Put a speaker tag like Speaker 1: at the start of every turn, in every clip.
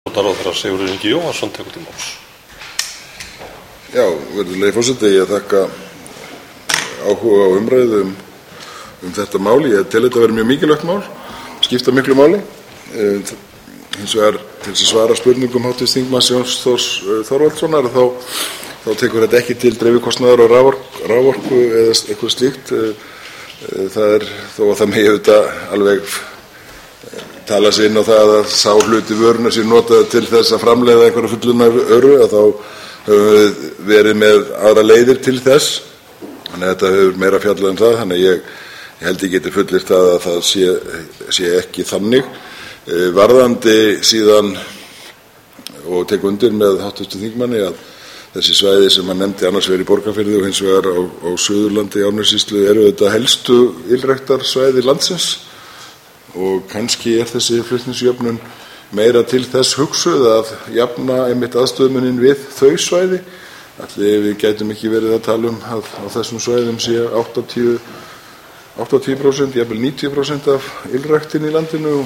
Speaker 1: Ráðherra Sigurður Ingi Jóhannsson tekur til máls.
Speaker 2: Já, virðulegi forseti, ég þakka áhuga á umræðu um þetta mál. Ég tel þetta vera mjög mikilvægt mál, skipta miklu máli. Hins vegar til að svara spurningum hv. þingmanns Jóns Þórs Þorvaldssonar þá tekur þetta ekki til dreifikostnaðar og raforku eða eitthvað slíkt. Það þó að það megi auðvitað alveg tala sig inn á það að sá hluti vörunnar sé notaður til þess að framleiða einhverja fullunna vöru, að þá höfum við verið með aðra leiðir til þess. Þannig að þetta hefur meira fjallað um það. Þannig að ég held ég geti fullyrt að það sé ekki þannig. Varðandi síðan, og tek undir með hv. þingmanni, að þessi svæði sem hann nefndi annars vegar í Borgarfirði og hins vegar á Suðurlandi, Árnessýslu, eru þetta helstu ylræktarsvæði landsins og kannski þessi flutningsjöfnun meira til þess hugsuð að jafna einmitt aðstöðumuninn við þau svæði. Ætli við gætum ekki verið að tala um að á þessum svæðum sé 80%, jafnvel 90% af ylræktin í landinu,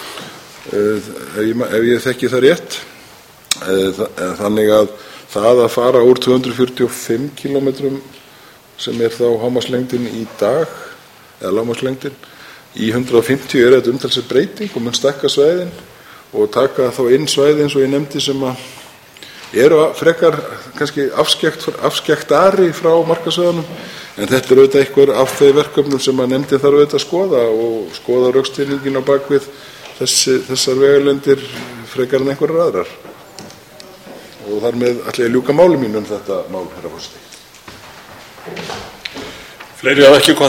Speaker 2: ef ég þekki það rétt. Þannig að það að fara úr 245 kilometrum sem þá hámarkslengdin í dag, eða lágmarkslengdin, í 150 þetta umtalsverð breyting og mun stækka svæðin og taka þá inn svæði eins og ég nefndi sem eru frekar kannski afskekktari frá markaðssvæðunum, en þetta auðvitað eitthvað af þeim verkefnum sem nefndin þarf auðvitað að skoða og skoða rökstuðninginn á bakvið þessar vegalengdir frekar en einhverjar aðrar. Og þar með ætla ég að ljúka máli mínu um þetta mál, herra forseti.
Speaker 1: Fleiri hafa ekki